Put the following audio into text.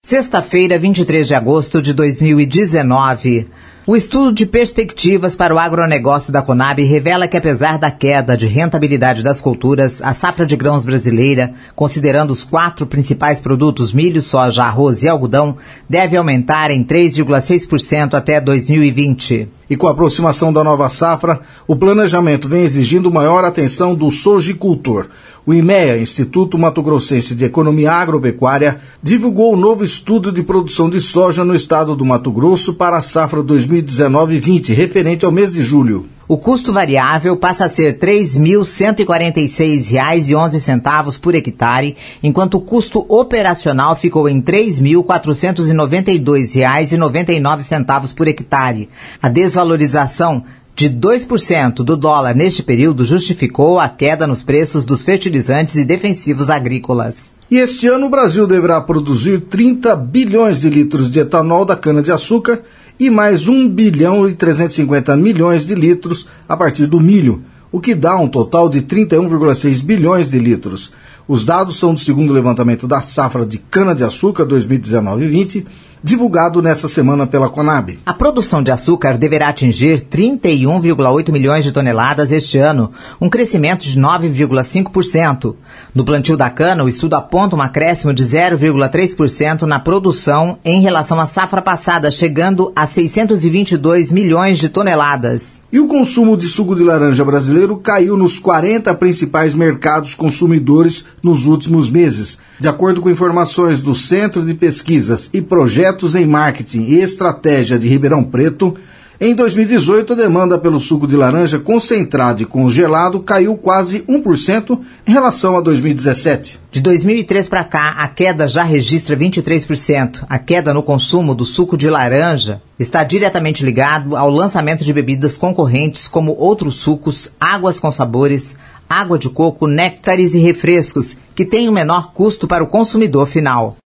Sexta-feira, 23 de agosto de 2019. O estudo de perspectivas para o agronegócio da Conab revela que, apesar da queda de rentabilidade das culturas, a safra de grãos brasileira, considerando os 4 principais produtos, milho, soja, arroz e algodão, deve aumentar em 3,6% até 2020. E com a aproximação da nova safra, o planejamento vem exigindo maior atenção do sojicultor. O IMEA, Instituto Mato Grossense de Economia Agropecuária, divulgou o novo estudo de produção de soja no estado do Mato Grosso para a safra 2019-20, referente ao mês de julho. O custo variável passa a ser R$ 3.146,11 por hectare, enquanto o custo operacional ficou em R$ 3.492,99 por hectare. A desvalorização de 2% do dólar neste período justificou a queda nos preços dos fertilizantes e defensivos agrícolas. E este ano o Brasil deverá produzir 30 bilhões de litros de etanol da cana-de-açúcar e mais 1 bilhão e 350 milhões de litros a partir do milho, o que dá um total de 31,6 bilhões de litros. Os dados são do segundo levantamento da safra de cana-de-açúcar 2019-20, divulgado nesta semana pela Conab. A produção de açúcar deverá atingir 31,8 milhões de toneladas este ano, um crescimento de 9,5%. No plantio da cana, o estudo aponta um acréscimo de 0,3% na produção em relação à safra passada, chegando a 622 milhões de toneladas. E o consumo de suco de laranja brasileiro caiu nos 40 principais mercados consumidores nos últimos meses. De acordo com informações do Centro de Pesquisas e Projetos em Marketing e Estratégia de Ribeirão Preto, em 2018 a demanda pelo suco de laranja concentrado e congelado caiu quase 1% em relação a 2017. De 2003 para cá, a queda já registra 23%. A queda no consumo do suco de laranja está diretamente ligado ao lançamento de bebidas concorrentes como outros sucos, águas com sabores, água de coco, néctares e refrescos, que têm um menor custo para o consumidor final.